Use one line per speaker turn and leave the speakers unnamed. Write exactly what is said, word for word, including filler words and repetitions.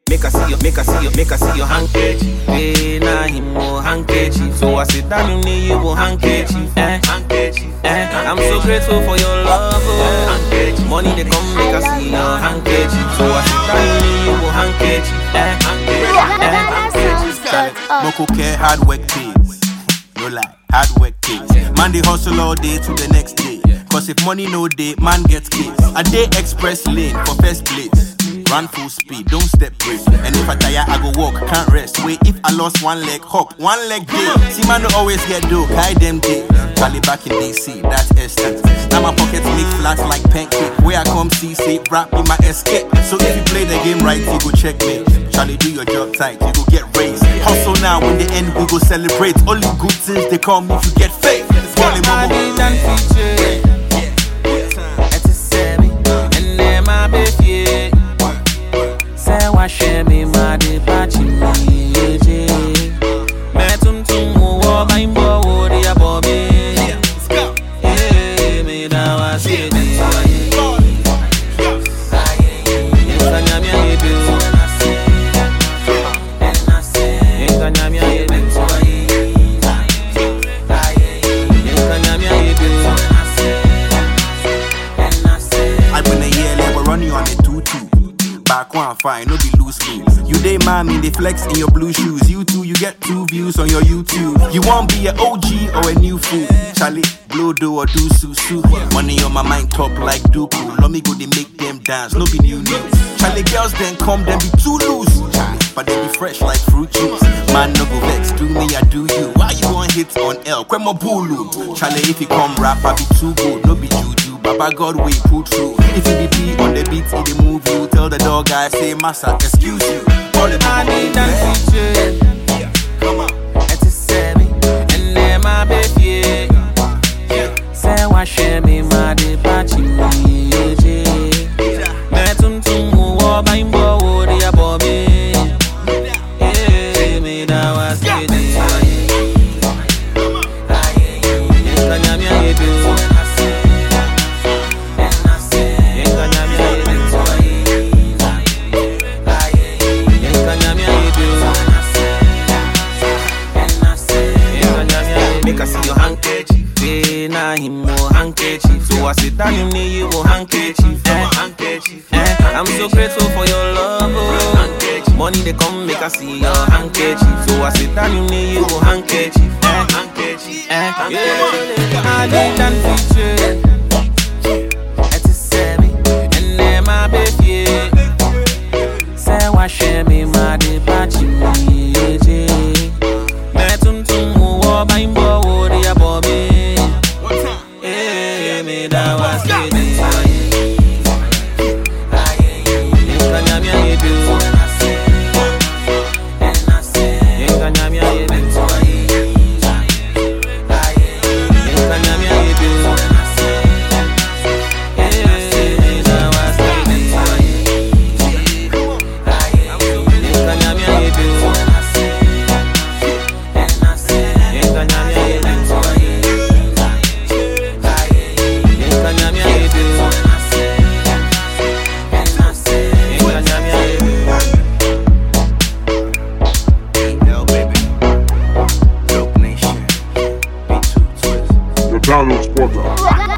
make a see you, make a see you, make a see your handkerchief. Hey, nah, him more handkerchief. So I sit down, you need you will handkerchief. Eh, handkerchief. Eh, I'm so grateful for your love. Oh, handkerchief. Money they come, make a see your handkerchief. So I sit down, you need you will handkerchief. Eh, handkerchief. Eh,
Moko care, hard work pays. No lie, hard work pays. Man, they hustle all day to the next day. Cause if money no day, man gets kids. A day express lane for first place. Run full speed, don't step brave. And if I tire, I go walk, can't rest. Wait, if I lost one leg, hop, one leg day. See, man don't always get dough, hide them day. Charlie back in D C, that's estate. Now my pockets make flats like pancake. Where I come see, say, rap me my escape. So if you play the game right, you go check me. Charlie, do your job tight, you go get raised. Hustle now, when the end, we go celebrate. Only good things they come if you get faith. Money, money,
share me my departure me je metum tum wo baimbo wo dia bobe eh me da wa se ni enganya mi ayedu enganya mi ayedu enganya mi ayedu
I been a year level run you on a two two. Back one fine, no be loose loose. You day mommy, they flex in your blue shoes. You too, you get two views on your YouTube. You won't be an O G or a new fool. Charlie, blow do or do su su. Money on my mind top like Dooku. Let me go, they make them dance, no be new news. Charlie girls then come, then be too loose. But they be fresh like fruit juice. Man no go vex, do me, I do you. Why you want hits on L? Kwemo bulu. Charlie, if you come rap, I be too good, no be juju. Baba God we put through. If you be P on the beat, he dey move you. Tell the dog guy say massa, excuse you. All the
I need that feature.
Come on.
It's a seven, and then my baby. Say what share me my departure me je. Metum tum wo baimbo wo dia bobe. Eh me da wa se ni. Enganya mi ayedu. Make a see your handkerchief. Hey, nah, him more handkerchief. So I sit down, you need you will handkerchief. Eh, handkerchief. Eh, I'm so grateful for your love. Oh, handkerchief. Money they come, make a see your handkerchief. So I sit down, you need you will handkerchief. Eh, handkerchief. Eh, yeah. I need that feature. It's a seven, and then my baby. Say what share me my departure me je. Metum tum wo baimbo wo dia bobe. Eh me da wa se ni. Enganya mi ayedu. Enganya mi ayedu. Enganya mi ayedu. Eh me da wa se ni. Enganya mi ayedu.
Download Spotter.